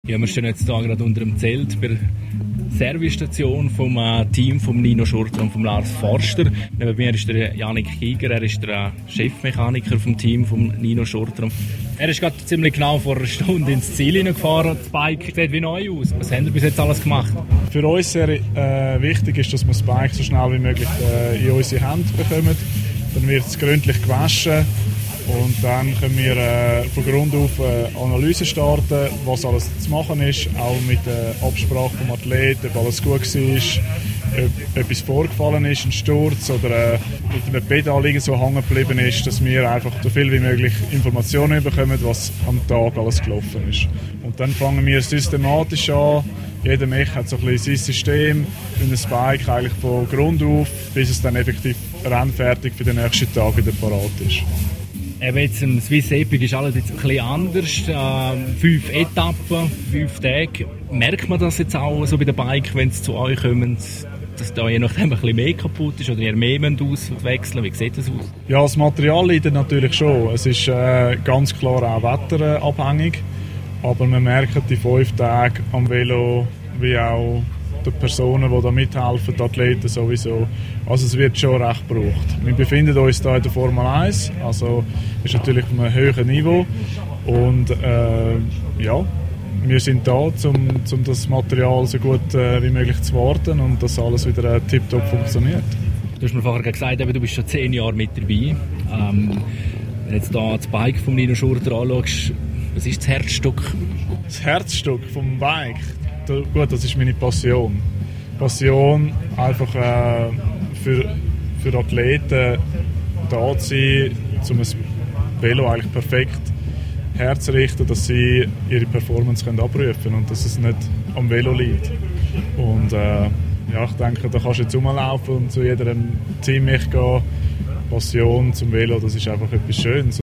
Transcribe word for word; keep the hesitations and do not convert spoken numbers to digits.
Ja, wir stehen jetzt hier gerade unter dem Zelt bei der Servicestation vom äh, Team von Nino Schurter und von Lars Forster. Neben mir ist der Janik Giger, er ist der äh, Chefmechaniker vom Team von Nino Schurter. Er ist gerade ziemlich genau vor einer Stunde ins Ziel hineingefahren. Das Bike sieht wie neu aus. Was haben wir bis jetzt alles gemacht? Für uns sehr äh, wichtig ist, dass wir das Bike so schnell wie möglich äh, in unsere Hände bekommen. Dann wird es gründlich gewaschen. Und dann können wir äh, von Grund auf äh, Analyse starten, was alles zu machen ist, auch mit der Absprache vom Athleten, ob alles gut war, ob etwas vorgefallen ist, ein Sturz oder äh, mit einem Pedal irgend so hängen geblieben ist, dass wir einfach so viel wie möglich Informationen bekommen, was am Tag alles gelaufen ist. Und dann fangen wir systematisch an. Jeder Mech hat so ein bisschen sein System und ein Bike eigentlich von Grund auf, bis es dann effektiv rennfertig für den nächsten Tag wieder parat ist. Eben jetzt im Swiss Epic ist alles jetzt ein bisschen anders. Äh, fünf Etappen, fünf Tage. Merkt man das jetzt auch so bei den Bike, wenn sie zu euch kommen, dass da je nachdem ein bisschen mehr kaputt ist oder ihr mehr auswechseln? Wie sieht das aus? Ja, das Material leidet natürlich schon. Es ist äh, ganz klar auch wetterabhängig. Aber man merkt die fünf Tage am Velo wie auch die Personen, die da mithelfen, die Athleten sowieso. Also es wird schon recht gebraucht. Wir befinden uns hier in der Formel eins, also ist natürlich auf einem höheren Niveau. Und äh, ja, wir sind da, um, um das Material so gut äh, wie möglich zu warten und dass alles wieder äh, tiptop funktioniert. Du hast mir vorher gesagt, du bist schon zehn Jahre mit dabei. Ähm, wenn du jetzt da das Bike von Nino Schurter anschaust, was ist das Herzstück? Das Herzstück vom Bike? Gut, das ist meine Passion. Passion, einfach äh, für, für Athleten da zu sein, um ein Velo eigentlich perfekt herzurichten, dass sie ihre Performance können abrufen können und dass es nicht am Velo liegt. Und äh, ja, ich denke, da kannst du jetzt rumlaufen und zu jedem Team gehen. Passion zum Velo, das ist einfach etwas Schönes.